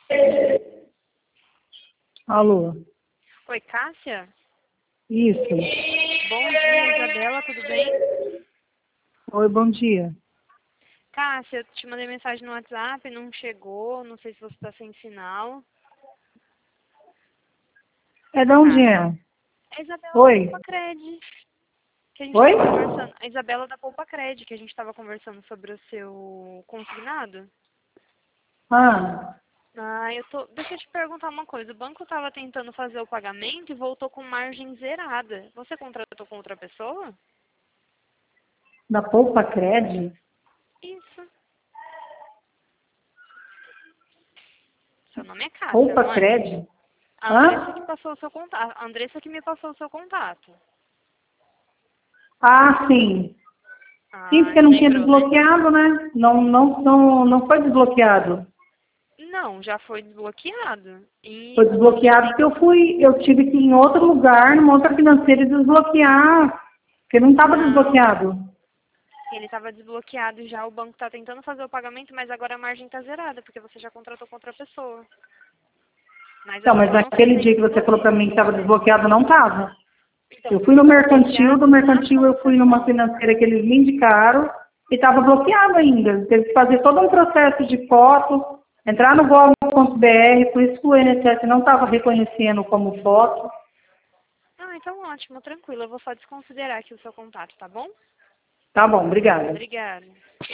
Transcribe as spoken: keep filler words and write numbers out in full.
Alô? Oi, Cássia? Isso. Bom dia, Isabela, tudo bem? Oi, bom dia. Cássia, eu te mandei mensagem no WhatsApp, não chegou, não sei se você está sem sinal. É de onde Cássia, é? é a Isabela da Oi? Poupa Cred, que a gente Oi? estava conversando. A Isabela da Poupa Cred, que a gente estava conversando sobre o seu consignado. Ah, Ah, eu tô... Deixa eu te perguntar uma coisa. O banco estava tentando fazer o pagamento e voltou com margem zerada. Você contratou com outra pessoa? da Poupa Cred? Isso. Seu nome é Cássia, Poupa não é? Cred? A Andressa que Hã? passou o seu contato. A Andressa que me passou o seu contato. Ah, sim. Sim, Ah, porque não tinha lembrou, né? desbloqueado, né? Não, não, não, não foi desbloqueado. Não, já foi desbloqueado. E Foi o banco já desbloqueado porque tentou. eu fui, eu tive que ir em outro lugar, numa outra financeira e desbloquear, porque não estava Não, desbloqueado. ele estava desbloqueado já. O banco está tentando fazer o pagamento, mas agora a margem está zerada, porque você já contratou com outra pessoa. Mas Então, eu mas eu não sei naquele se dia ainda que você falou desbloqueia. para mim que estava desbloqueado, não estava. Então, Eu fui porque no estava mercantil, do bloqueado na mercantil eu fui numa concessão. financeira que eles me indicaram e estava bloqueado ainda. Teve que fazer todo um processo de foto, entrar no gov ponto br, por isso que o I N S S não estava reconhecendo como foto. Ah, então ótimo, tranquilo. Eu vou só desconsiderar aqui o seu contato, tá bom? Tá bom, obrigada. Obrigada.